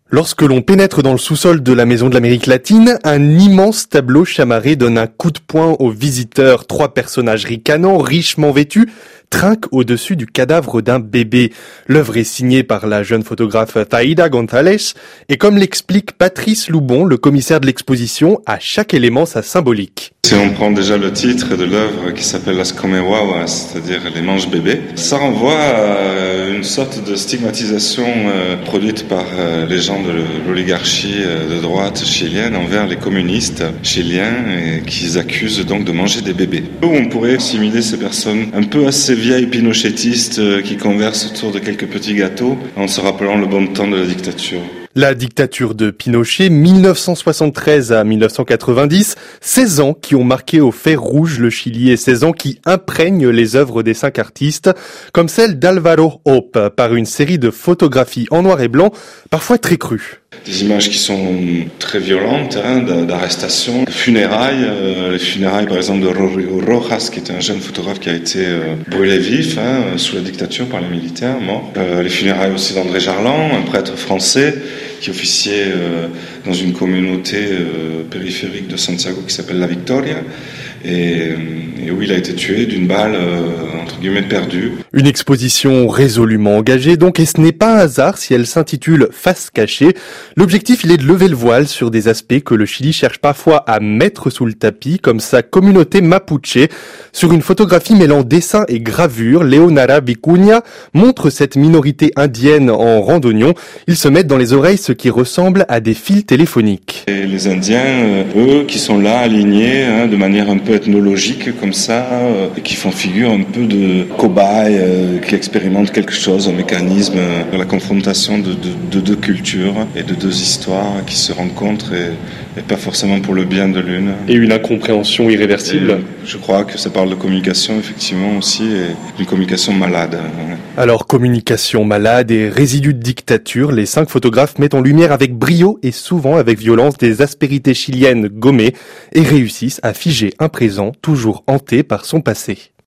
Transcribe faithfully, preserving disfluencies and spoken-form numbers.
Lorsque l'on pénètre dans le sous-sol de la Maison de l'Amérique latine, un immense tableau chamarré donne un coup de poing aux visiteurs. Trois personnages ricanants, richement vêtus, trinquent au-dessus du cadavre d'un bébé. L'œuvre est signée par la jeune photographe Thaïda González et comme l'explique Patrice Loubon, le commissaire de l'exposition, à chaque élément sa symbolique. Si on prend déjà le titre de l'œuvre qui s'appelle Las Comewawas, c'est-à-dire les manches bébés, ça renvoie à une sorte de stigmatisation euh, produite par euh, les gens de l'oligarchie euh, de droite chilienne envers les communistes chiliens et qu'ils accusent donc de manger des bébés. Où on pourrait assimiler ces personnes un peu assez vieilles pinochettistes euh, qui conversent autour de quelques petits gâteaux en se rappelant le bon temps de la dictature. La dictature de Pinochet, mille neuf cent soixante-treize à mille neuf cent quatre-vingt-dix, seize ans qui ont marqué au fer rouge le Chili et seize ans qui imprègnent les œuvres des cinq artistes, comme celle d'Alvaro Hope, par une série de photographies en noir et blanc, parfois très crues. Des images qui sont très violentes, hein, d'arrestation, de funérailles. Euh, les funérailles, par exemple, de Rodrigo Rojas, qui était un jeune photographe qui a été euh, brûlé vif hein, sous la dictature par les militaires, mort. Euh, les funérailles aussi d'André Jarlan, un prêtre français qui officiait euh, dans une communauté euh, périphérique de Santiago qui s'appelle La Victoria, et, et où il a été tué d'une balle euh, entre guillemets perdue. Une exposition résolument engagée donc, et ce n'est pas un hasard si elle s'intitule Face cachée. L'objectif, il est de lever le voile sur des aspects que le Chili cherche parfois à mettre sous le tapis, comme sa communauté mapuche. Sur une photographie mêlant dessin et gravure, Leonara Vicuña montre cette minorité indienne en randonnion. Ils se mettent dans les oreilles ce qui ressemble à des fils téléphoniques. Et les Indiens, eux, qui sont là alignés hein, de manière un peu ethnologique comme ça, euh, qui font figure un peu de cobayes, euh, qui expérimentent quelque chose, un mécanisme, euh, la confrontation de, de, de deux cultures et de deux histoires qui se rencontrent et, et pas forcément pour le bien de l'une. Et une incompréhension irréversible. Et je crois que ça parle de communication effectivement aussi, et d'une communication malade. Alors communication malade et résidus de dictature, les cinq photographes mettent en lumière avec brio et souvent avec violence des aspérités chiliennes gommées et réussissent à figer un présent toujours hanté par son passé.